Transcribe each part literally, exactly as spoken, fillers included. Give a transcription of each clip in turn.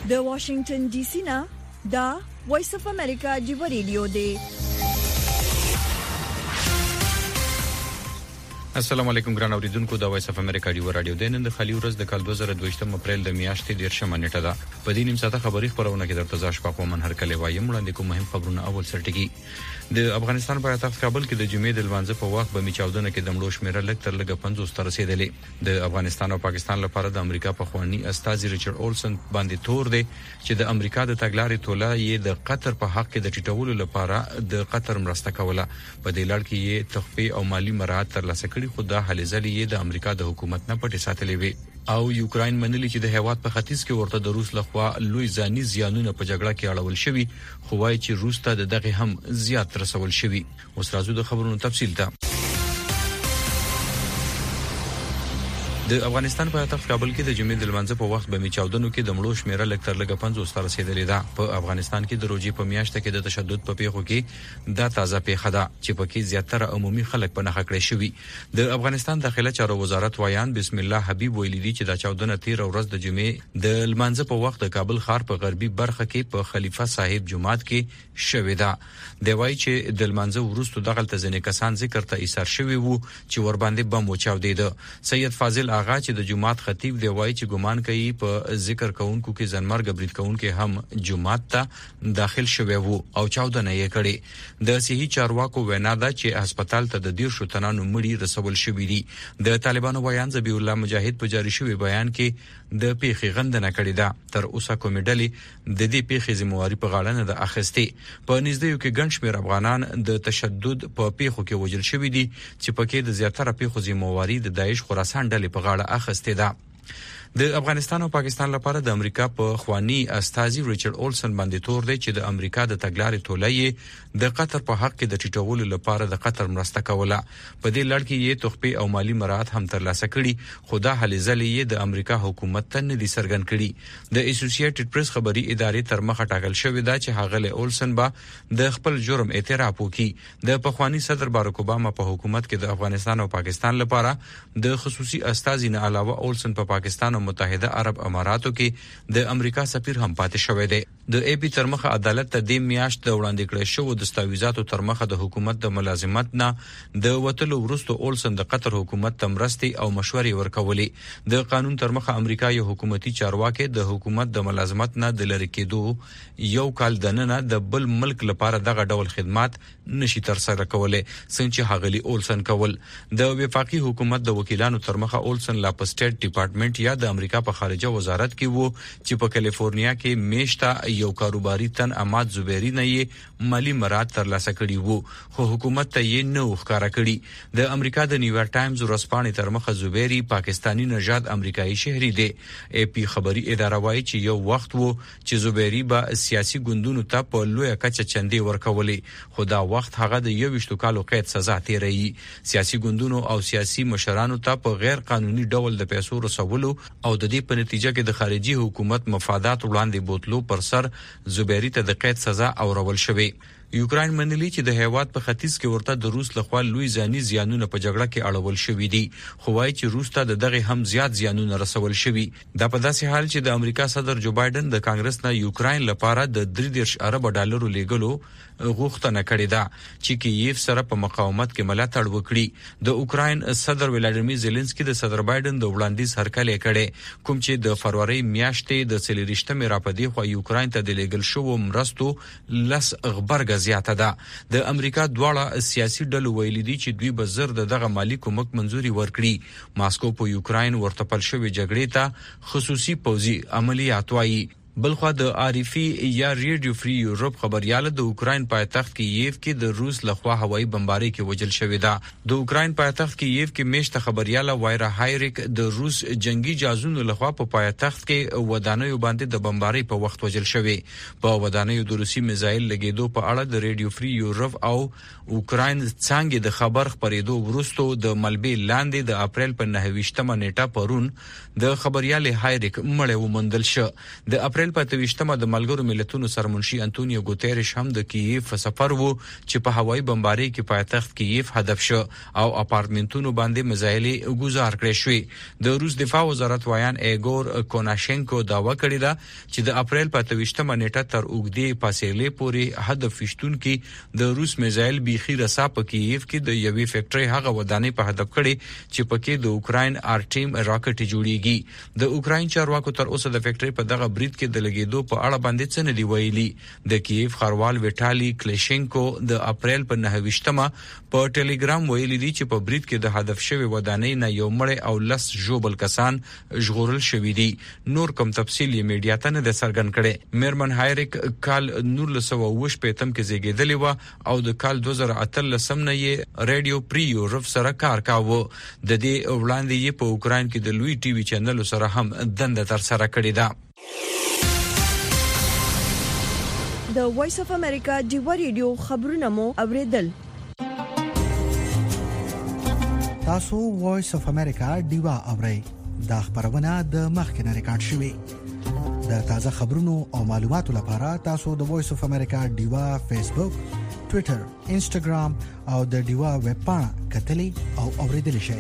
د واشنگټن ډي سي نه دا وایس اف امریکا دی ریډیو دی. السلام علیکم ګران اوریدونکو، دا وایس اف امریکا دی رادیو د نن د خالي ورځ د کال دوه زره دوه یم اپریل د میاشتې د شپږمه نیټه ده. په دې نیم ساعته خبري خبرونه کې درته ځاش پاکو من هر کله وایم وړاندې کوم مهم خبرونه. اول سرټکی د افغانستان پایتخت کابل کې د جمعې د لمانځه په وخت به میچاودنه کې د مړو شمیره لږ تر لږه پنځوس ته رسیدلې. د افغانستان او پاکستان لپاره د امریکا په خوانی استاذ ریچارډ اولسن باندې تور دی چې د امریکا د تګلارې توله یې د قطر په حق کې د ټیټولو لپاره د قطر مرسته کوله. په دې لړ کې یې تخفیه او مالی مراحت ترلاسه کړي، خو دا هلې ځلې یې د امریکا د حکومت نه پټې ساتلې وي. او یوکراین منلي چې د هیواد په ختیځ کې ورته د روس لخوا لوی ځاني زیانونه په جګړه کې اړول شوي، خو وايي چې روس ته د دغه هم زیات رسول شوي. اوس راځو د خبرونو تفصیل ته. د افغانستان په پایتخت کابل کې د جمعې د لمانځه په وخت به میچاودنو کې د مړو شمیره لږ تر لږه پنځوس ته رسیدلې ده. په افغانستان کې د روزي په میاشت کې د تشدد په پیښو کې دا تازه پیښه ده چې پکې زیاتره عمومي خلک په نخښه کړی شوی. د افغانستان داخله چارو وزارت وایان بسم الله حبیب ویلي دي چې دا چاودنه تیر ورځ د جمعې د لمانځه په وخت د کابل ښار په غربي برخه کې په خلیفہ صاحب جماعت کې شوې ده. دی وایي چې د لمانځه وروسته دغه ځینې کسان ذکر ته ایثار شوی وو چې ور باندې بم وچاودېده. سید فاضل آغا چې د جماعت خطیب دی وایي چې ګمان کوي په ذکر کوونکو کې ځنمرګ برید کوونکو هم جماعت ته داخل شوی وو او چاودنه یې کړې. د صحي چارواکو وینا ده چې هسپتال ته د ډیر شتنانو مړي رسول شوی دي. د طالبانو ویان ذبیح الله مجاهد په جاری شوی بیان کې د پیښې غندنه کړې ده. تر اوسه کومې ډلې د دې پیښې ذمہواری په غاړه نه ده اخیستې. په نږدې کې ګڼ شمېر افغانان د تشدد په پیښو کې وژل شوي دي چې پکې د زیاتره پیښو ذمہواری د داعش خراسان ډلې په غاړه اخیستې ده. د افغانستان او پاکستان لپاره د امریکا په خوانی استاذ ریچارډ اولسن باندې تور دی چې د امریکا د تګلارې توله یې د قطر په حق کې د ټیټولو لپاره د قطر مرسته کوله. په دې لړ کې یې تخفیه او مالی مراحت هم ترلاسه کړي، خو دا هلې ځلې یې د امریکا حکومت ته نه دي څرګند کړي. د اسوسییټډ پریس خبري ادارې تر مخه ټاکل شوې ده چې هغه اولسن به د خپل جرم اعتراف وکړي. د پخوانی صدر باراک اوباما په حکومت کې د افغانستان او پاکستان لپاره د خصوصي استاذ نه علاوه اولسن په پاکستان متحده عرب اماراتو کې د امریکا سفیر هم پاتې شوی دی. د ای پی تر مخه عدالت ته د میاشت د وړاندې کړی شو دستاویزاتو تر مخه د حکومت د ملازمت نه د وټلو ورستو اولسن د قطر حکومت ته مرستي او مشورې ورکولې. د قانون تر مخه امریکا یو حکومتي چارواکي د حکومت د ملازمت نه د لری کېدو یو کال دننه د بل ملک لپاره دغه ډول خدمات نشي تر سره کولای څنګه هغلی اولسن کول. د وفاقي حکومت د وکیلانو تر مخه اولسن لا په سټیټ ډپارټمنټ یا د امریکا په خارجه وزارت کې وو چې په کالیفورنیا کې میشتا یو کاروباري تن اماد زبیری نه یې مالی مراد ترلاسه کړي وو، خو حکومت ته یې نو ښکارا کړي. د امریکا د نیویارک ټایمز ورځپاڼې تر مخه زبیری پاکستانی نژاد امریکایي شهري دی. ای پی خبري اداره وايي چې یو وخت وو چې زبیری به سیاسي ګوندونو ته په لوی کچه چندې ورکولې، خو دا وخت هغه د یوویشتو کالو قید سزا تیري. سیاسي ګوندونو او سیاسي مشرانو ته په غیر قانوني ډول د پیسو رسولو او د دې په نتیجه کې د خارجي حکومت مفادات وړاندې بوتلو پر سر زبیری ته د قید سزا اورول شوی. یوکراین منلي چې د هیواد په ختیځ کې ورته د روس لخوا لوی ځاني زیانونه په جګړه کې اړول شوي دي، خو وايي چې روس ته دغه هم زیات زیانونه رسول شوي. دا په داسې حال چې د امریکا صدر جو بایدن د کانګرس نه یوکراین لپاره د درې دېرش ارب ډالرو لیږلو غوښتنه کړې ده چې کیف سره په مقاومت کې ملاتړ وکړي. د اوکراین صدر ولادیمیر زيلنسکي د صدر بایدن د وړاندیز هرکلی کړي، کوم چې د فروری میاشتې د څلورشتمې راپدې خو یوکراین ته د لیږل شوو مرستو لس غبرګ زیاته ده. د امریکا دواړه سیاسي ډلو ویلي دي چې دوی به زر دغه مالی کومک منزوري ورکړي. ماسکو په یوکراین ورته پل شوی جګړې ته خصوصي پوځي عملیات وایي. بلخوا د عارفي یا ریډیو فری یورپ خبرياله د اوکراین پایتخت کیف کې د روس لخوا هوایي بمباری کې وجل شوې ده. د اوکراین پایتخت کیف کې میشته خبرياله وایرا هایریک د روس جنگي جاسوسو لخوا په پایتخت کې ودانیو باندې د بمباری په وخت وجل شوې. په ودانیو د روسي میزایل لګیدو په اړه د ریډیو فری یورپ او اوکراین څنګه د خبر خبرېدو ورستو د ملبې لاندې د اپریل په نهه ویشتمه نیټه پرون د خبرياله هایریک مړ ومندل شو. د اپریل اپریل په تویشتمه د ملګرو ملتونو سرمنشي انټونیو ګوتيريش هم د کیف سفر وو چې په هوایي بمباري کې پایتخت کیف هدف شو او اپارتمنټونو باندې مزایلي گزار کړې شوې. د روس دفاع وزارت وایان ایګور کوناشنکو داوا کړی دا چې د اپریل په تویشتمه نیټه تر اوګدي فاصله پورې هدف فشتون کې د روس میزایل بيخي رسا په کیف کې د یوې فیکټري هغه ودانۍ په هدف کړي چې پکې د اوکراین آرټیم راکټ جوړیږي. د اوکراین چارواکو تر اوسه د فیکټري په دغه برید کې د لګیدو په اړه باندې څه نه دی ویلي. د کیف خروال ویټالي کلیشنکو د اپریل په نهه په ټلګرام ویلي دی چې په برید کې د هدف شوی ودانۍ نه یو مړ او لس جوبل کسان ژغورل شوی دي. نور کوم تفصیل یې میډیا ته نه د سرګن کړي. میرمن هایریک کال نولس سوه اوه شپږم کې زیږیدلې و او د کال دوه زره اتلس نه یې ریډیو پری یورپ سره کار کاوه. د دې وړاندې یې په اوکراین کې د لوی ټي وي چینل سره هم دنده تر سره کړې ده. د وایس اف امریکا ډیوا ریډیو خبرونه مو اوریدل. تاسو وایس اف امریکا ډیوا اورئ. دا خبرونه د مخکنه ریکارډ شوې. د تازه خبرونو او معلوماتو لپاره تاسو د وایس اف امریکا ډیوا فیسبوک، ټوئیټر، انسټاګرام او د ډیوا ویب پاڼه کتلی او اوریدل شئ.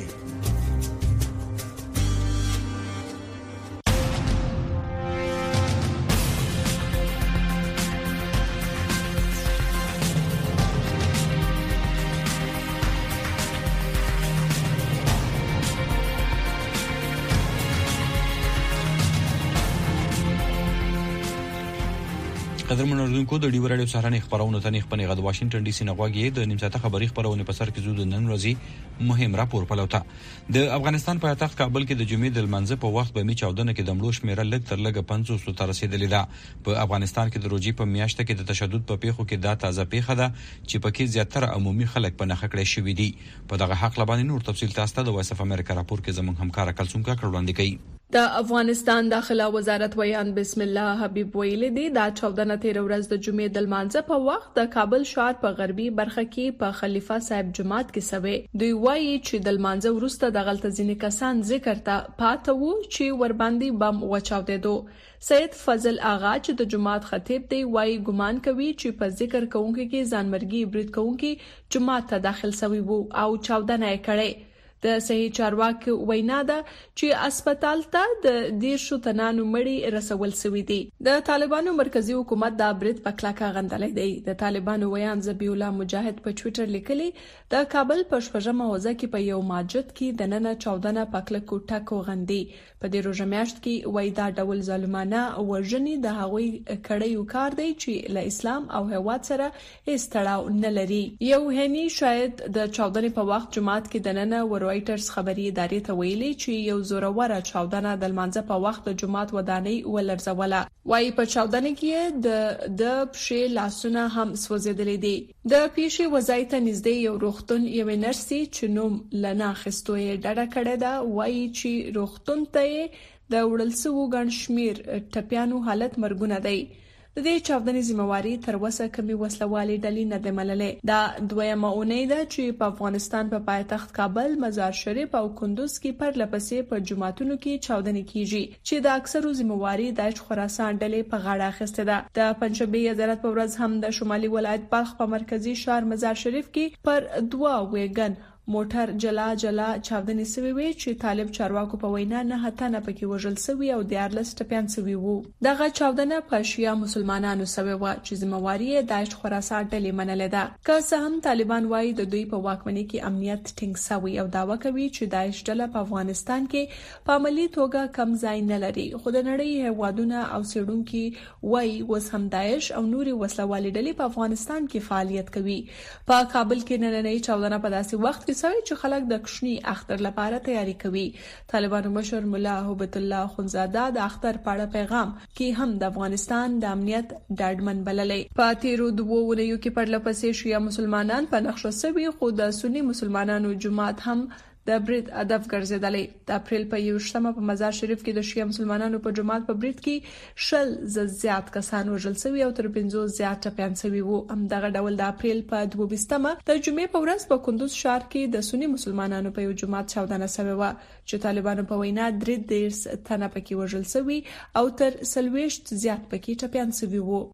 قدرمن اوردونکو د ډیو رادیو سهارنې خبرونه ته نه خپنې غد واشنگټن ډي سي نغواګي د نیم ساعته خبري خبرونه په سر کې زود نن ورځي مهم راپور پلوته. د افغانستان پایتخت کابل کې د جمعې د لمانځه په وخت به می چاودنه کې د مړو شمیره لږ تر لږه پنځوس ته رسیدلې ده. په افغانستان کې د روجي په میاشت کې د تشدد په پیښو کې دا تازه پیښه ده چې پکې زیاتره عمومي خلک په نخښه کړي شوی دي. په دغه حق لبانې نور تفصیل تاسو ته د وایس اف امریکا راپور کې زموږ همکار کلثوم کا کړوندې کوي. د افغانستان داخله وزارت ویان بسم الله حبیب ویلي دی دا چاودنه تیر ورځ د جمعې د لمانځه په وخت د کابل ښار په غربي برخه کې په خلیفہ صاحب جماعت کې سوي. دوی وایي چې د لمانځه وروسته د غلطه ځینې کسان ذکر ته پاتې وو چې ورباندې بم وچاودېدو. سید فضل آغا چې د جماعت خطیب دی وایي ګمان کوي چې په ذکر کوونکو کې ځانمرګي برید کوونکي جماعت ته داخل سوي وو او چاودنه یې کړې. د صحیح چارواکي وینا ده چې هسپتال ته د دیرشو تنانو مړي رسول شوی دي. د طالبانو مرکزی حکومت دا برید په کلکه غندلې دی. د طالبانو ویان ذبیح الله مجاهد په ټوئیټر لیکلي د کابل په شپږمه حوزه کې په یو مسجد کې د نن چاودنه په کلکو ټکو غندي. په دې روزه میاشت کې وای دا ډول ظالمانه وژنې د هغوی کړیو کار دی چې له اسلام او هیواد سره هیڅ تړاو نه لري. یو هني شاید د چاودنې په وخت جماعت کې د نن ور رويټرز خبري ادارې ته ویلي چې یو زوروره چاودنه د لمانځه په وخت د جماعت ودانۍ ولرزوله. وایي په چاودنه کې د د پښې لاسونه هم سوځېدلې دي. د پیښې وځای ته نږدې یو روغتون یو نرسي چې نوم لنا خستو یې ډډه کړې ده وایي چې روغتون ته د وړل سوو ګڼ شمیر ټپیانو حالت مرګونه دی. د دې چاودنې ذمہواری تر اوسه کمی وسلوالې ډلې نه د مللې. دا دویمه اونۍ ده چې په افغانستان په پایتخت کابل، مزار شریف او کندوز کې پر لپسې په جماعتونو کې چاودنې کیږي چې د اکثرو ذمہواری د خراسان ډلې په غاړه اخیسته ده. د پنځشنبه عدالت په ورځ هم د شمالي ولایت بلخ په مرکزی ښار مزار شریف کې پر دوه ویګن موټر جلا جلا چاودنې سوي وي چې طالب چارواکو په وینا نه هته نه پکې وژل سوي او دیارلس ټپیان سوي وو. دغه چاودنه په شیا مسلمانانو سوي و چې ذمہواری داعش خراسان ډلې منلې ده. که څه هم طالبان وایي د دوی په واکمنۍ کې امنیت ټینګ سوي او داوا کوي چې داعش ډله په افغانستان کې په عملی توګه کم ځای نه لري. خو د نړۍ هیوادونه او څېړونکي وایي اوس هم داعش او نوري وسلوالې ډلې په افغانستان کې فعالیت کوي. په کابل کې نننۍ چاودنه په داسې وخت سوي چې خلک د کشنی اختر لپاره تیاری کوي. طالبانو مشر مولا هوبت الله خنزاده د اختر پاړه پیغام کې هم د افغانستان د امنیت ډاډمن بللې. په تیرو دوه ونیو کې پر لپسې شیا مسلمانان په نقشه سوي خو د سنی مسلمانانو جماعت هم د برید هدف ګرځیدلې. د اپریل په یوشتمه په مزار شریف کې د شیعه مسلمانانو په جماعت په برید کې شل زیات کسان وژل شوي او تر پنځوس زیات ټپيان شوي وو. همدغه ډول د اپریل په دوه ویشتمه د جمعې په ورځ په کندوز ښار کې د سنی مسلمانانو په یو جماعت چاودنه شوې و چې طالبانو په وینا درې دیرش تنه پکې وژل شوي او تر څلوېښت زیات پکې ټپيان شوي وو.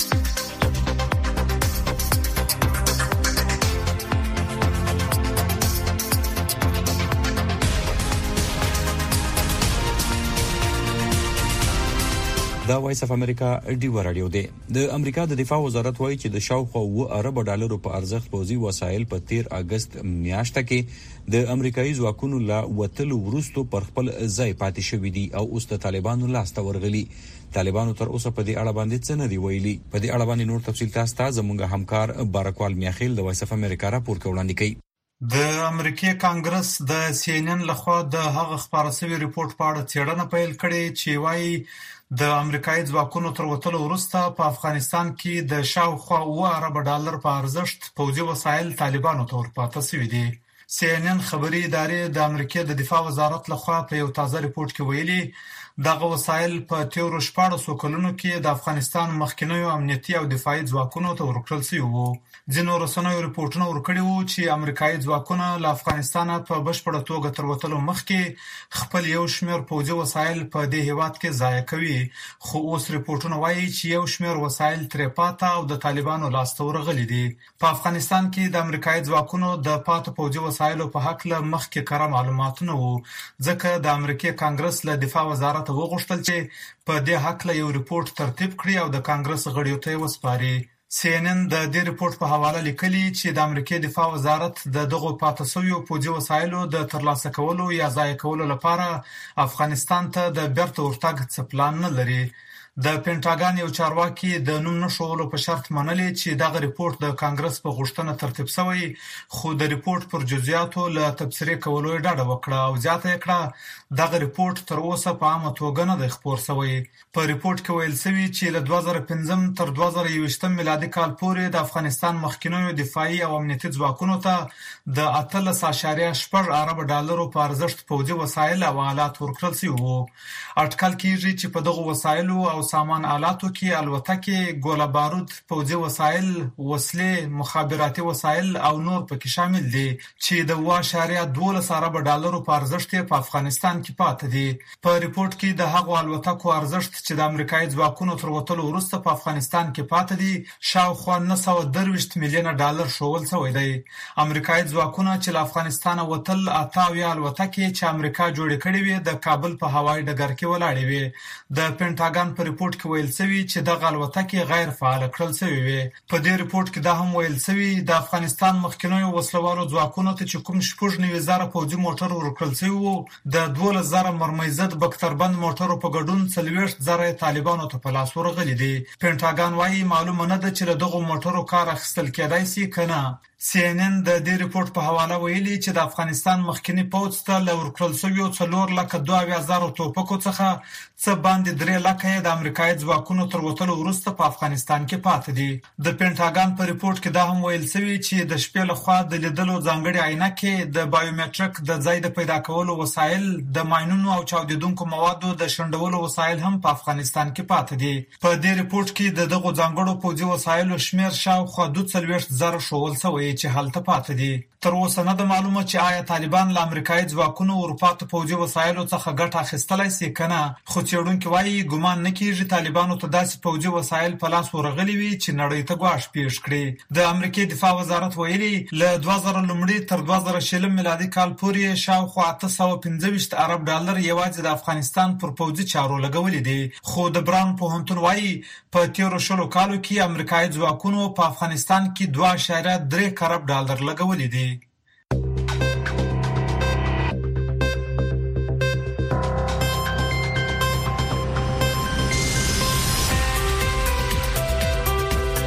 دا وایس اف امریکا ډیو رادیو دی. د امریکا د دفاع وزارت وایي چې د شاوخوا اوه ارب ډالرو په ارزښت پوځي وسایل په تیر اگست میاشت کې د امریکایي ځواکونو لا وتلو وروسته پر خپل ځای پاتې شوې دي او اوس د طالبانو لاس ته ورغلي. طالبانو تر اوسه په دې اړه باندې څه نه دی ویلي. په دې اړه باندې نور تفصیل تاسو ته زموږ همکار بارکوال میاخیل د وایس اف امریکا راپور وړاندې کوي. د امریکای کانګرس د سی ان ان لخوا د هغه خبره سوي ریپورت په اړه څېړنه پیل کړې چې وايي د امریکایي ځواکونو تر وتلو وروسته په افغانستان کې د شاوخوا اوه ارب ډالر په ارزښت پوځي وسایل طالبانو ته ورپاته شوي دي. سی ان ان خبري ادارې د امریکای د دفاع وزارت لخوا په یو تازه ریپورت کې ویلي دغه وسایل په تیرو شپاړسو کلونو کې د افغانستان مخکینیو امنیتي او دفاعي ځواکونو ته ورکړل شوي وو. ځینو رسنیو ریپورتونه ورکړي وو چې امریکایي ځواکونه له افغانستانه په بشپړه توګه تر وتلو مخکې خپل یو شمېر پوځي وسایل په دې هیواد کې ضایع کوي، خو اوس ریپورتونه وایي چې یو شمېر وسایل ترې پاته او د طالبانو لاسته ورغلي دي. په افغانستان کې د امریکایي ځواکونو د پاته پوځي وسایلو په هکله مخکې کره معلومات نه وو، ځکه د امریکای کانګرس له دفاع وزارت وغوښتل چې په دې هکله یو ریپورت ترتیب کړي او د کانګرس غړیو ته وسپاري. سی ان ان د دې ریپورت په حواله لیکلي چې د امریکای دفاع وزارت د دغو پاتې شویو پوځي وسایلو د ترلاسه کولو یا ضایع کولو لپاره افغانستان ته د بیرته ورتګ څه پلان نه لري. د پینټاګان یو چارواکي د نوم نشولو په شرط منلي چې دغه ریپورت د کانګرس په غوښتنه ترتیب شوی، خو د ریپورت پر جزئیاتو له تبصرې کولو یې ډاډه وکړه او زیاته یې کړه دغه ریپورت تر اوسه په عامه توګه نه دی خپور شوی. په ریپورت کې ویل شوي چې له دوه زره پنځم تر دوه زره یوویشتم میلادي کال پورې د افغانستان مخکینیو دفاعي او امنیتي ځواکونو ته د اتلس اعشاریه شپږ ارب ډالرو په ارزښت پوځي وسایل او آلات ورکړل شوي وو. اټکل کېږي چې په دغو وسایلو او سامان آلاتو کې الوتکې، ګوله بارود، پوځي وسایل، وسلې، مخابراتي وسایل او نور پکې شامل دي چې د اوه اعشاریه دولس ارب ډالرو په ارزښت په افغانستان کې پاتې دي. په ریپورت کې د هغو الوتکو ارزښت چې د امریکایي ځواکونو تر وتلو وروسته په افغانستان کې پاتې دي شاوخوا نه سوه درویشت میلیونه ډالر ښوول شوی دی. امریکایي ځواکونه چې له افغانستانه وتل اته اویا الوتکې چې امریکا جوړې کړې وې د کابل په هوایي ډګر کې ولاړې وې. د پینټاګان په ریپورت کې ویل شوی چې دغه الوتکې غیر فعال کړل شوی وي. په دې ریپورت کې دا هم ویل شوی د افغانستان مخکینیو وسلوالو ځواکونو ته چې کوم شپږ نوي زره پوځي موټر ورکړل شوی وو، د دولس زره مرمۍ ضد بکتربند موټرو په ګډون څلوېښت زره طالبانو ته په لاس ورغلي دي. پینټاګان وايي معلومه نه ده چې له دغو موټرو کار اخیستل کېدای شي که نه. سی ان ان د دې ریپورت په حواله ویلي چې د افغانستان مخکینی پوځ ته له ورکړل شویو څلور لکه دوه اویا زره توپکو څخه څه باندې درې لکه یې د امریکایي ځواکونو تر وتلو وروسته په افغانستان کې پاتې دي. د پینټاګان په ریپورت کې دا هم ویل شوي چې د شپې لخوا د لیدلو ځانګړي عینکې، د بایومټریک د ځای د پیدا کولو وسایل، د ماینونو او چاودیدونکو موادو د شنډولو وسایل هم په افغانستان کې پاتې دي. په دې ریپورت کې د دغو ځانګړو پوځي وسایلو شمېر شاوخوا دوه څلوېښت زره ښوول شوی چې هلته پاتې دي. تر اوسه نه ده معلومه چې آیا طالبان له امریکایي ځواکونو ورپاته پوځي وسایلو څخه ګټه اخیستلی سي که نه، خو څېړونکي وایي ګمان نه کېږي طالبانو ته داسې پوځي وسایل په لاس ورغلي وي چې نړۍ ته ګواښ پېښ کړي. د امریکای دفاع وزارت ویلي له دوه زره لومړي تر دوه زره شلم میلادي کال پورې شاوخوا اته سوه پنځه ویشت ارب ډالر یوازې د افغانستان پر پوځي چارو لګولي دي، خو د براون پوهنتون وایي په تېرو شلو کالو کې امریکایي ځواکونو په افغانستان کې دوه اعشاریه درې ارب ډالر لګولي دي.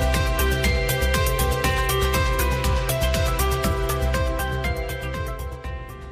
د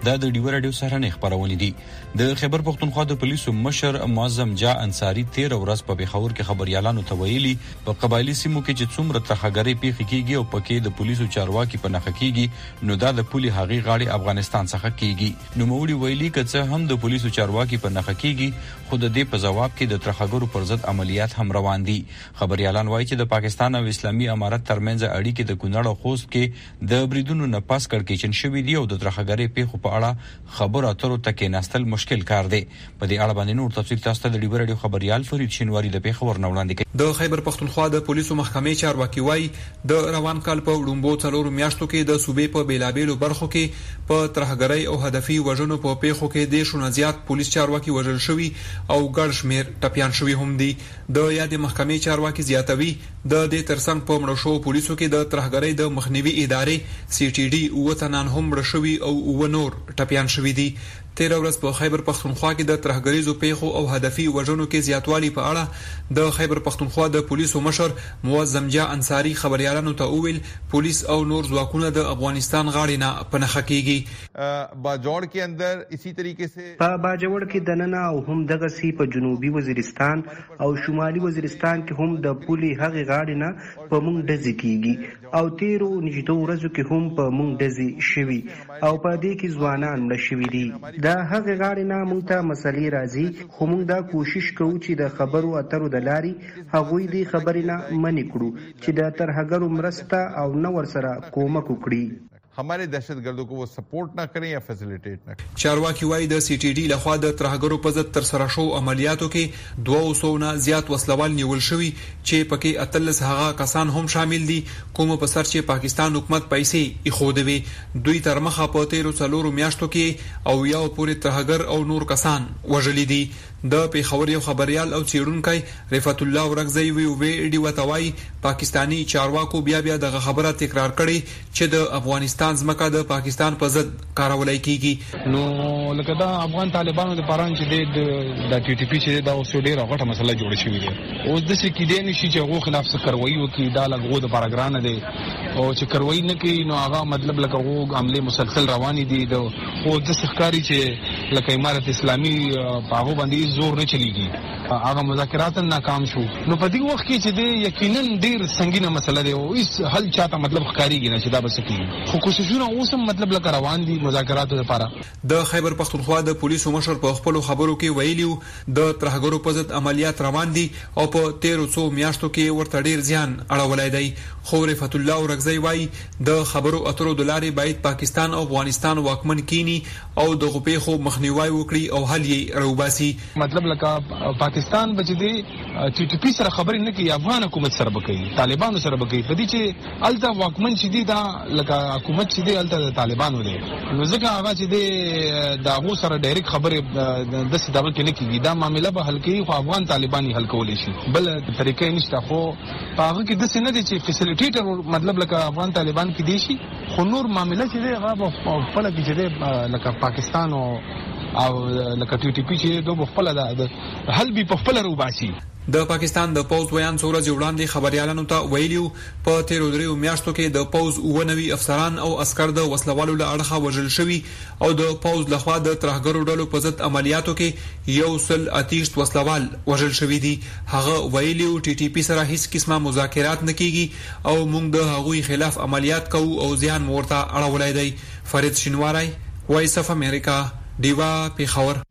دا د ډیو رادیو سره نه خبرونه دي. د خیبر پختونخوا د پولیسو مشر معظم جا انصاری تیر ورځ په بخور کې خبريالانو ته ویلي په قبایلی سیمو کې چې څومره ترخګری پیښ کیږي او پکې د پولیسو چارواکي په نخښه کیږي نو دا د پولی هغي غاړي افغانستان څخه کیږي. نو موري ویلي کڅه هم د پولیسو چارواکي په نخښه کیږي خود د دې په جواب کې د ترخګرو پر ضد عملیات هم روان دي. خبريالان وایي چې د پاکستان او اسلامي امارت ترمنځ اړیکې د کونړ او خوست کې د بریدونو نه پاس کړکېچن شوې دي او د ترخګری پیښو په اړه خبرو اترو تکې نستل مشکل کار دی. په دې اړه باندې نور تفصیل تاسو ته د ډیو رادیو خبريال فرید شینواری د پیښور نو وړاندې کوي. د خیبر پختونخوا د پولیسو محکمې چارواکي وایي د روان کال په وړومبو څلور میاشتو کې د صوبې په بیلابېلو برخو کې په ترهګرۍ او هدفي وژنو په پیښو کې د شونه زیات پولیس چارواکي وژل شوي او ګڼ شمېر ټپيان شوي هم دي. د یادې محکمې چارواکي زیاتوي د دې ترڅنګ په مړو شو پولیسو کې د ترهګرۍ د مخنیوي ادارې سی ټي ډي او تنان هم مړ شوي او و نور ټپيان شوي دي. تیر ورځ په خیبر پختونخوا کې د ترهګریزو پیښو او هدفي وژنو کې زیاتوالی په اړه د خیبر پختونخوا د پولیسو مشر معظم جا انصاری خبريالانو ته وویل پولیس او نور ځواکونه د افغانستان غاړې نه پنهخه کیږي. باجوړ کې اندر اسی طریقې سے په باجوړ کې دننه او هم دغه سی په جنوبي وزیرستان او شمالي وزیرستان کې هم د پولی هغه غاړې نه په مونږ ډزې کیږي او تیرو نږدې ورځو کې هم په مونږ ډزې شوي او په دې کې ځوانان مړه شوي دي. دا هغه غاړې نه مونږ ته مسلې راځي خو مونږ دا کوشش کوو چې د خبرو اترو د لارې هغوی دې خبرې نه منې کړو چې د ترهګرو مرسته او نه ورسره کومک وکړي. हमारे दहशतगर्दों को वो सपोर्ट ना करें या फैसिलिटेट ना करें. چارواکي وايي د سی ټي ډي لخوا د ترهګرو په ضد تر سره شو عملیاتو کې دوه سوه نه زیات وسلوال نیول شوي چې پکې اتلس هغه کسان هم شامل دي کوم په سر چې پاکستان حکومت پیسې ایښودوي. دوی تر مخه په تیرو څلورو میاشتو کې او یو پورې ترهګر او نور کسان وژلي دي. د پیښور یو خبريال او چیرونکي رفعت الله ورغزی وی وی ډی وتوای پاکستانی چارواکو بیا بیا دغه خبره تکرار کړي چې د افغانستان ځمکه د پاکستان په ضد کارولای کیږي. نو لکه دا افغان طالبانو د پران چې د ټي ټي پی چې دا اوس ډیره غټه مسله جوړه شوې ده اوس د څه کې دی نشي چې هغه خلاف څه کاروي وکړي دا لګو د پاراګران دی او چې کاروي نه کوي نو هغه مطلب لکه هغه عمله مسلسل رواني دي د او د ښکاری چې لکه امارت اسلامي په هغه باندې زور نه چلیږي هغه مذاکرات ناکام شو. نو په دې وخت کې چې د یقینا ډیر سنگینه مسله ده او هیڅ حل چاته مطلب ښکاریږي نه چې دا بس کیږي خو کوششونه اوس هم مطلب لکه روان دي مذاکراتو لپاره. د خیبر پختونخوا د پولیسو مشر په خپل خبرو کې ویلیو د ترهګرو په ضد عملیات روان دي او په تیرو څو میاشتو کې ورته ډیر زیان اړولای دی. خو رفعت الله ورغزی وایي د خبرو اترو د لارې باید پاکستان او افغانستان واکمن کینی او د غپې خو مخنیوي وکړي او حل یې روباسي. مطلب لکه پاکستان بچ دی ټي ټي پی سره خبرې نه کوي افغان حکومت سره بکوي طالبانو سره بکوي په دې چې الته واکمن شې دي دا لکه حکومت چې دی الته د طالبانو دی نو ځکه هغه چې دی دا غو سره ډایرکټ خبرې د څه دغه کې نه کیږي دا معاملې به حل کوي خو افغان طالباني حل کولی شي بل طریقې نشته. خو هغه کې د څه نه دي چې فیسیلیټیټر مطلب لکه افغان طالبان کې دي شي خو نور معاملې چې دی هغه په خپل کې چې دی لکه پاکستان او او لکه ټي ټي پی چې دوه خپل د حل به په خپل روباسي. د پاکستان د پوز ویان څو ورځې وړاندې خبريالانو ته ویلیو په تیرو دریو میاشتو کې د پوز اوونوي افسران او عسكر د وسلوالو له اړخه وژل شوي او د پوز لخوا د ترهګرو ډلو په ضد عملیاتو کې یو سل اتیشت وسلوال وژل شوي دي. هغه ویلیو ټي ټي پی سره هیڅ قسمه مذاکرات نه کیږي او موږ د هغوی خلاف عملیات کوو او ځان ورته اړولای دی. فرید شینواری وایس اف امریکا دیوا پیښور.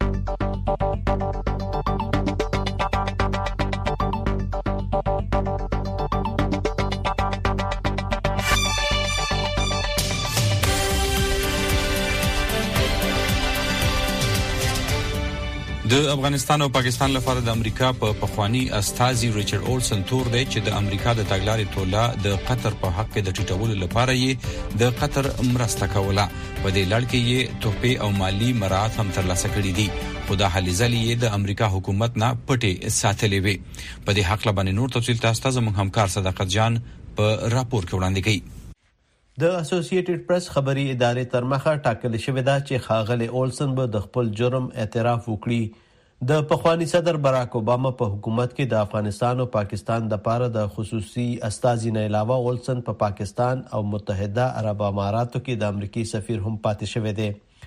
د افغانستان او پاکستان لپاره د امریکا په پخوانی استازي ریچارډ اولسن تور دی چې د امریکا د تګلارې توله د قطر په حق کې د ټیټولو لپاره یې د قطر مرسته کوله. په دې لړ کې یې تحفې او مالی مراعات هم ترلاسه کړي دي خو د حلیزلې یې د امریکا حکومت نه پټې ساتلې وي. په دې حق لبنې نور تفصیل تاسو ته زموږ همکار صداقت جان په راپور کې وړاندې کړي. د اسوسییټډ پریس خبري ادارې تر مخه ټاکل شوې ده چې ښاغلی اولسن به د خپل جرم اعتراف وکړي. د پخوانی صدر براک اوباما په حکومت کې د افغانستان او پاکستان د لپاره د خصوصي استازي نه علاوه اولسن په پا پاکستان او متحده عرب اماراتو کې د امریکای سفیر هم پاتې شوی دی.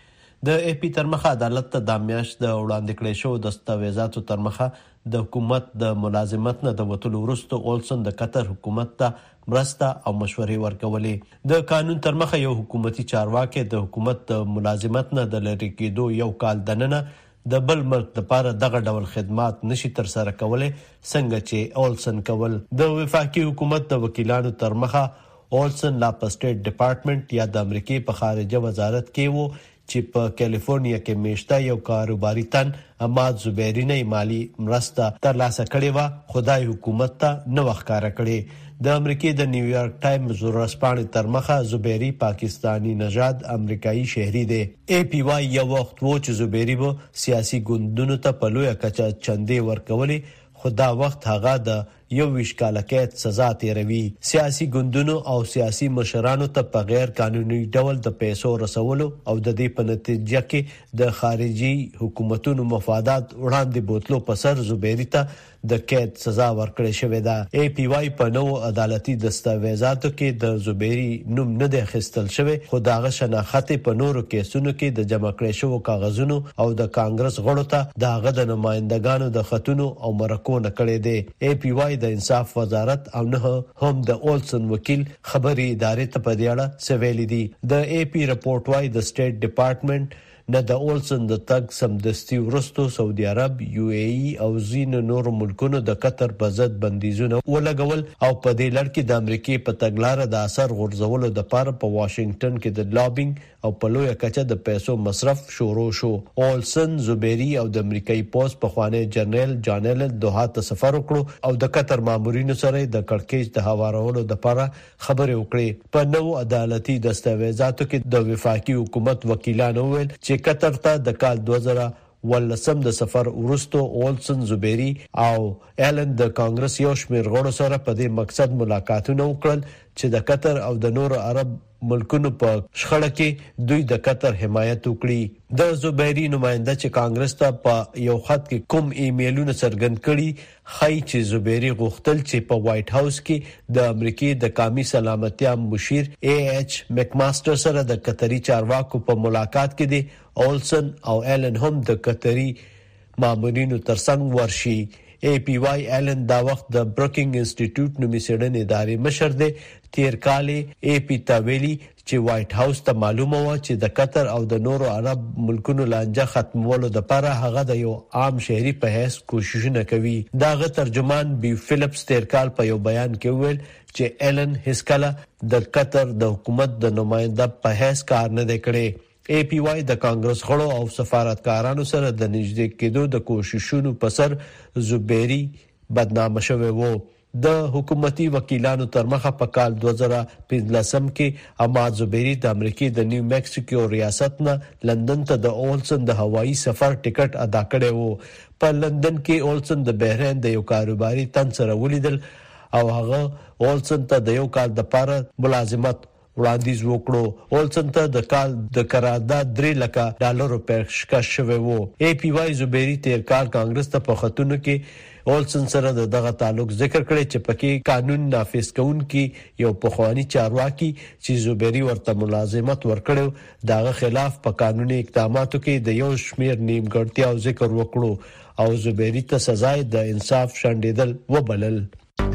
د ای پی ترمخه عدالت ته د میاشت د وړاندې کړې شو دستاویزاتو ترمخه د حکومت د ملازمت نه د وټولو وروسته اولسن د قطر حکومت ته مرسته او مشورې ورکولې. د قانون ترمخه یو حکومتي چارواکي د حکومت د ملازمت نه د لری کېدو یو کال دننه د بل ملک لپاره دغه ډول خدمات نشي تر سره کولای څنګه چې اولسن کول. د وفاقي حکومت د وکیلانو ترمخه اولسن لا په سټیټ ډپارټمنټ یا د امریکای په خارجه وزارت کې وو چې په کالیفورنیا کې میشته یو کاروباري تن احمد زبیری نه مالی مرسته ترلاسه کړې و، خدای حکومت ته نو ښکارا کړې. د امریکای د نیویارک ټایمز ورسپانې ترمخه زبیری پاکستانی نژاد امریکایي شهري دی. ای پی وای یو وخت و چې زبیری به سیاسي ګوندونو ته په لویه کچه چندې ورکولې، خو دا وخت هغه د یو ویش کاله قید سزا تیروي. سیاسي ګوندونو او سیاسي مشرانو ته په غیر قانوني ډول د پیسو رسولو او د دې په نتیجه کې د خارجي حکومتونو مفادات وړاندې بوتلو په سر زبیری ته د قید سزا ورکړې شوې ده. ای پی وای په نو عدالتي دستاویزاتو کې د زبیری نوم نه دی اخیستل شوی، خو دغه شناخت په نورو کیسونو کې د جمع کړې شوو کاغذونو او د کانګرس غړو ته دغه د نمائندګانو د خطونو او مرکو نه کړې دي. ای پی وای د انصاف وزارت او نه هم د اولسن وکیل خبري ادارې ته په دې اړه سویل دي. د ای پی رپورت وای د سټیټ ډپارټمنټ نه د اولسن د تګ سمدستي ورستو سعودي عرب، یو ای ای او ځینو نورو ملکونو د قطر په ضد بندیزونه ولګول او په دې لړ کې د امریکای په تګلارې د اثر غورځولو لپاره په واشنگټن کې د لابینګ او په لویه کچه د پیسو مصرف شروع شو. اولسن زبیری او د امریکایي پوز په خوانه جنرال جان ایلن دوحه ته سفر وکړو او د قطر مامورینو سره د کړکېچ د هوارولو لپاره خبرې وکړې. په نو عدالتي دستاویزاتو کې د وفاقي حکومت وکیلانو ویل چې قطر ته د کال دوه زره ولسم د سفر ورستو اولسن زبیری او ایلن د کانګرس یو شمېر غړو سره په دې مقصد ملاقاتونه وکړل چې د قطر او د نورو عرب ملکونو په شخړه کې دوی د قطر حمایت وکړي. د زبیری نماینده چې کانګرس ته په یو خط کې کوم ایمیلونه څرګند کړي خای چې زبیری غوښتل چې په وایټ هاوس کې د امریکای د قومي سلامتیا مشیر ای ایچ مکماستر سره د قطري چارواکو په ملاقات کې دي اولسن او ایلن هم د قطري مامورینو ترڅنګ ورشي. ای پی وای ایلن دا وخت د بروکینګ انسټیټیوټ نومي څېړنې ادارې مشر دی. تیر کال ای پی تاویلی چې وایټ هاوس ته معلومه و چې د قطر او د نورو عرب ملکونو لانجه ختمولو لپاره هغه د یو عام شهري په حیث کوششونه کوي. داغه ترجمان بی فلیپس تیر کال په یو بیان کې ویل چې ایلن هیڅ کله د قطر د حکومت د نماینده په حیث کار نه دی کړی. ای پی وای د کانګرس غړو او سفارتکارانو سره د نږدې کېدو د کوششونو په سر زبیری بدنامه شوی وو. د حکومتي وکیلانو ترمخه په کال دوه زره پنځلسم کې احمد زبیری د امریکای د نیو میکسیکو ریاست نه لندن ته د اولسن د هوایي سفر ټیکټ ادا کړی وو. په لندن کې اولسن د بحرین د یو کاروباري تن سره ولیدل او هغه اولسن ته د یو کال لپاره ملازمت وړاندیز وکړو. اولسن ته د کال د قرارداد درې لکه ډالرو پیشکش شوی وو. ای پی وای زبیری تیر کال کانګرس ته په خطونو کې اولسن سره د دغه تعلق ذکر کړی چې پکې قانون نافذ کوونکی یو پخوانی چارواکي چې زبیری ورته ملازمت ورکړو دغه خلاف په قانوني اقداماتو کې د یو شمیر نیمګړتیاو ذکر وکړو او زبیری ته سزا د انصاف شنډېدل وبلل.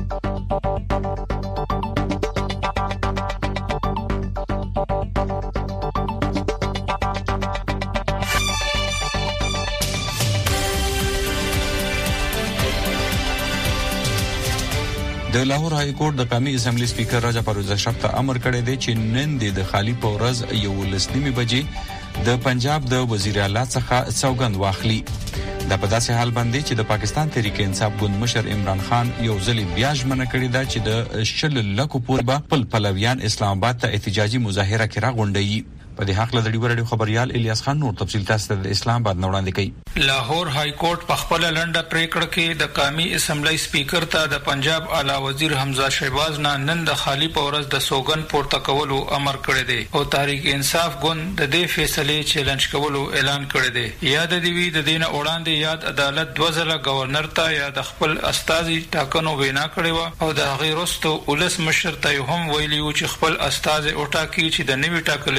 د لاهور های کورټ د قومي اسمبلی سپیکر راجا پرویز اشرف ته امر کړی دی چې نن د خالی پورز یو لسنیمه بجې د پنجاب د وزیر اعلی څخه سوګند واخلي. دا په داسې حال باندې چې د پاکستان تحریک انصاف ګوند مشر عمران خان یو ځلې بیا ژمنه کړې ده چې د شل لکو پورې به خپل پلویان اسلام آباد ته احتجاجي مظاهره کې راغونډوي. په دې حق لدی ورډیو خبريال الیاس خان نور تفصیل تاسو ته د اسلام آباد وړاندې کوي. لاهور های کورټ په خپل لنډه پریکړه کې د قومي اسمبلی سپیکر ته د پنجاب اعلی وزیر حمزه شهباز نه نن د خالی پورز د سوګن پورته کولو امر کړی دی او تحریک انصاف ګوند د دې فیصلې چیلنج کولو اعلان کړی دی. یاد دی وی د دین وړاندې یاد عدالت دوه ځله گورنر ته یا د خپل استازي ټاکنو وینا کړی و او د هغې وروسته ولس مشر ته هم ویلی و چې خپل استازي او ټاکي چې د نوي ټاکل شوی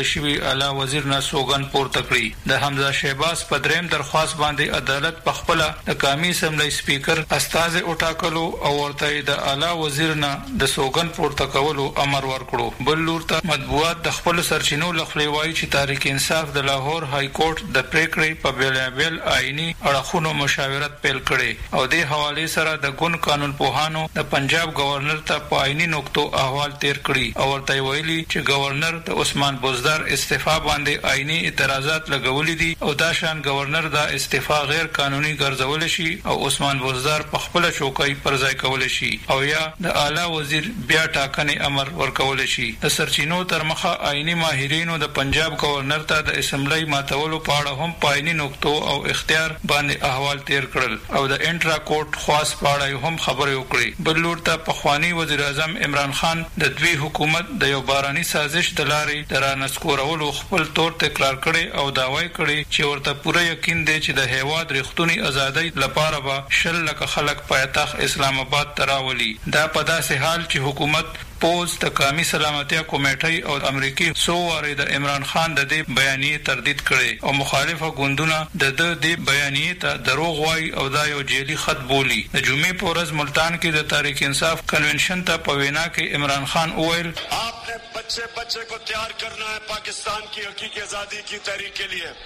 اعلی وزیر نه سوګن پورته کړی. د حمزه شهباز په دریم درخواست باندې عدالت په خپل د قومي اسمبلی سپیکر استاذ اوټاکلو او ورته د اعلی وزیر نه د سوګن پورته کولو امر ورکړو. بل لور ته مطبوعات د خپل سرچینو لخوا وایي چې تحریک انصاف د لاهور های کورټ د پریکړې په بیلابل آئینی اړخونو مشاورت پیل کړي او د حواله سره د ګون قانون پوهانو د پنجاب گورنر ته په آئینی نقطو احوال تیر کړي او ورته ویلي چې گورنر د عثمان بوزدار استعفا باندې آئینی اعتراضات لګولې دي او دا شان گورنر دا استعفا غیر قانوني ګرځول شي او عثمان بوزدار په خپل چوکۍ پر ځای کول شي او یا د اعلی وزیر بیا ټاکنې امر ورکول شي. د سرچینو تر مخه آئینی ماهرینو د پنجاب گورنر ته د اسمبلی ماتولو په اړه هم په آئینی نقطو او اختیار باندې احوال تیر کړل او د انټرا کورټ خاص په اړه هم خبرې وکړې. بل لور ته پخوانی وزیر اعظم عمران خان د دوی حکومت د یو باراني سازش د لارې د رانسکورولو خپل تور تکرار کړي او داوای کړي چې ورته پوره یقین دی چې د هیواد رښتونی ازادۍ لپاره به شل لک خلک پایتخت اسلام آباد تراولي. دا په داسې حال چې حکومت پوز د قومي سلامتیا کمیټې او امریکای سو واره د عمران خان د دې بیانیه تردید کړي او مخالفه ګوندونه د دې بیانیه ته دروغ وایي او دا یو جیلی خط بولی. د جمعې په ورځ ملتان کې د تحریک انصاف کنونشن ته په وینا کې عمران خان وویل آپ نے بچے بچے کو تیار کرنا ہے پاکستان کی حقیقی آزادی کی تحریک کے لیے.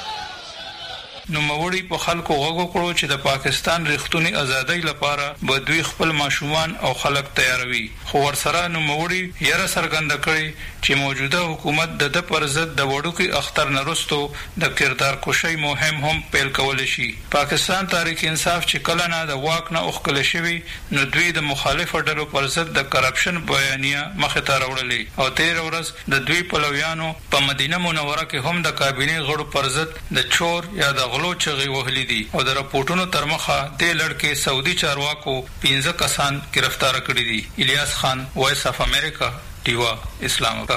نو موري په خلکو غوږ کړو چې د پاکستان رښتونی ازادۍ لپاره به دوی خپل ماشومان او خلک تیاروي. خو ورسره نو موري یره سرګند کړي چې موجوده حکومت د د پر ضد د وړوکی اختر نرستو د کردار کوشي مهم هم پیل کول شي. پاکستان تحریک انصاف چې کله نه د واک نه اوخکل شوی نو دوی د مخالف ډلو پر ضد د کرپشن بیانیه مخه ته راوړلې او تیر ورځ د دوی پلویانو په مدینه منوره کې هم د کابینه غړو پر ضد د چور یا د غلو چغې وهلې دي او د راپورټونو تر مخه د لړکې سعودي چارواکو پنځه کسان گرفتار کړي دي. الیاس خان، وایس اف امریکا، ډیوا، اسلام آباد.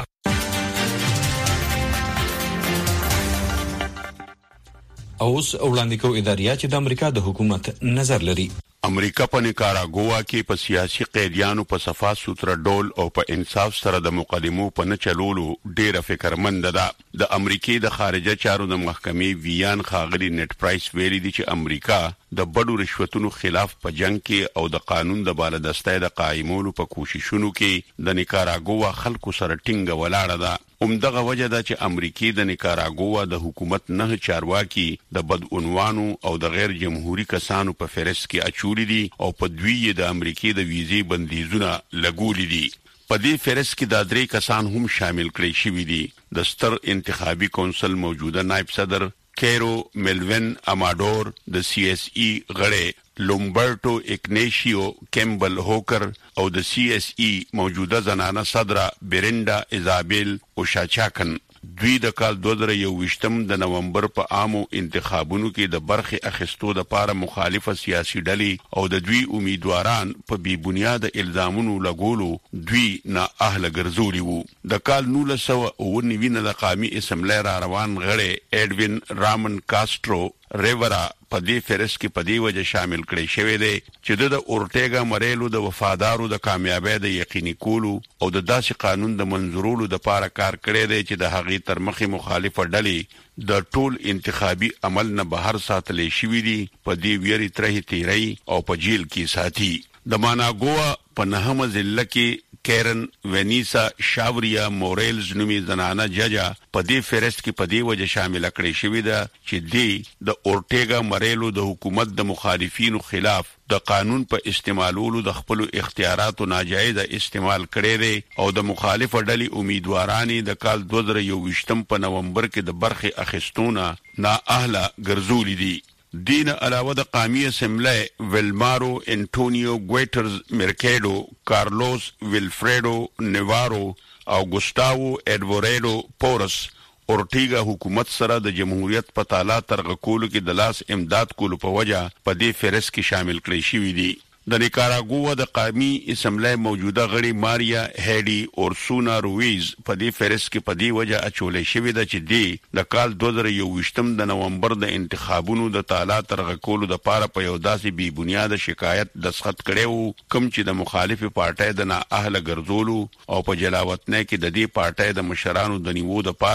اوس وړاندې کوو اداریه چې د امریکا د حکومت نظر لري. امریکا په نیکاراګوا کې په سیاسي قیدیانو په صفا سوتره ډول او په انصاف سره د مقدمو په نه چلولو ډیره فکرمند ده. د امریکای د خارجه چارو د محکمې ویان خاغلی نت پرایس ویلي دي چې امریکا د بډو رشوتونو خلاف په جنگ کې او د قانون د بالادستۍ د قائمولو په کوششونو کې د نیکاراګوا خلکو سره ټینګه ولاړه ده. همدغه وجه ده چې امریکای د نیکاراګوا د حکومت نه چارواکي د بدعنوانو او د غیر جمهوریت کسانو په فهرست کې اچولي دي او په دوی د امریکای د ویزې بندیزونه لګولي دي. په دې فهرست کې د درې کسان هم شامل کړي شوي دي. د ستر انتخابي کونسل موجوده نائب صدر کیرو ملوین اماډور، د سی ایس ای غړی لومبرټو اګنیشیو کیمبل هوکر او د سی ایس ای موجوده زنانه صدره بریندا ایزابل اوشاچاکن. دوی د کال دوه زره یوویشتم د نومبر په عامو انتخابونو کې د برخې اخیستو د پاره مخالفه سیاسي ډلې او د دوی امیدواران په بی بنیاد الزامونو لګولو دوی نه اهل ګرځولي وو. د کال نولس سوه اوه نوي نه د قومي اسمبلی را روان غړی اډوین رامن کاسترو ریورا په دې فهرست کې په دې وجه شامل کړي شوی دی چې د اورټیګا مریلو د وفادارو د کامیابی د یقیني کولو او د داسې قانون د منظورولو د پاره کار کړی دی چې د هغې تر مخې مخالفه ډلې د ټول انتخابي عمل نه بهر ساتلې شوي دي، په دې ویري ترهې تیری او په جیل کې ساتي. د ماناګوا په نهمه ضلع کې کیرن ونیسا شاوریا موریلز نومي زنانه ججا په دې فهرست کې په دې وجه شامل کړي شوی ده چې دی د اورټیګا مریلو د حکومت د مخالفینو خلاف د قانون په استعمالولو د خپل اختیاراتو ناجایز استعمال کړي دي او د مخالف ډلې امیدوارانی د کال دوه زره یوویشتم په نومبر کې د برخې اخیستونه نا اهله ګرځولي دي. دین علاوه د قومي اسمبلی ویلمارو انټونیو ګویټرز مرکیډو، کارلوس ویلفریډو نیوارو او ګوستاو ایډوریډو پورس اورټیګا حکومت سره د جمهوریت په تالا ترغه کولو کې د لاس امداد کولو په وجه په دې فهرست کې شامل کړي شوي دي. د نیکاراګوا د قومي اسمبلی موجوده غړي ماریا هیډي اورسونا رویز په دې فهرست کې په دې وجه اچولې شوې ده چې دی د کال دوه زره یوویشتم د نومبر د انتخابونو د تالا ترغه کولو د پاره په یو داسې بی بنیاد شکایت دستخط کړی وو کوم چې د مخالفې پارټۍ د نا اهله ګرځولو او په جلاوطنۍ کې د دې پارټۍ د مشرانو د نیوو د پاره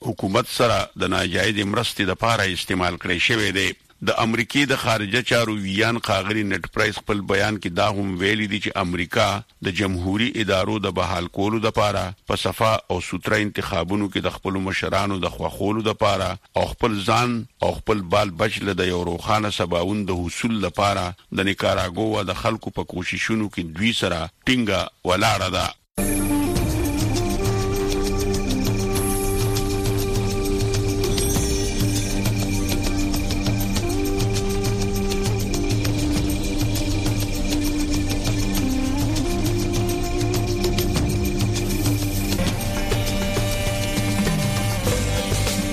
حکومت سره د ناجایز مرستې لپاره استعمال کړی شوی دی. د امریکای د خارجه چارو ویان قاغلی نت پرایس خپل بیان کې دا هم ویلي دي چې امریکا د جمهوریت ادارو د بحال کولو لپاره په صفا او سوتره انتخابونو کې د خپل مشرانو د خوخولو لپاره او خپل ځان او خپل بال بچل د یو روخانه سباوند د حصول لپاره د نیکاراګوا د خلکو په کوششونو کې دوی سره ټینګه ولاړه ده.